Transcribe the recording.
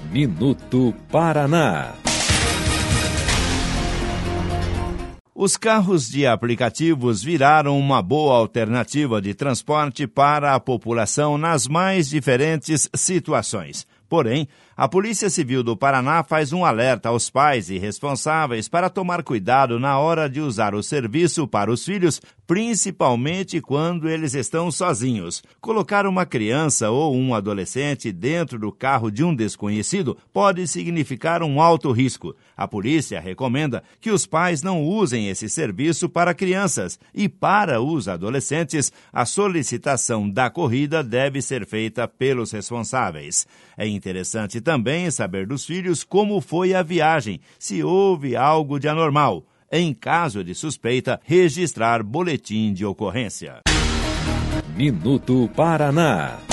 Minuto Paraná. Os carros de aplicativos viraram uma boa alternativa de transporte para a população nas mais diferentes situações. Porém, a Polícia Civil do Paraná faz um alerta aos pais e responsáveis para tomar cuidado na hora de usar o serviço para os filhos, principalmente quando eles estão sozinhos. Colocar uma criança ou um adolescente dentro do carro de um desconhecido pode significar um alto risco. A polícia recomenda que os pais não usem esse serviço para crianças e, para os adolescentes, a solicitação da corrida deve ser feita pelos responsáveis. É interessante também saber dos filhos como foi a viagem, se houve algo de anormal. Em caso de suspeita, registrar boletim de ocorrência. Minuto Paraná.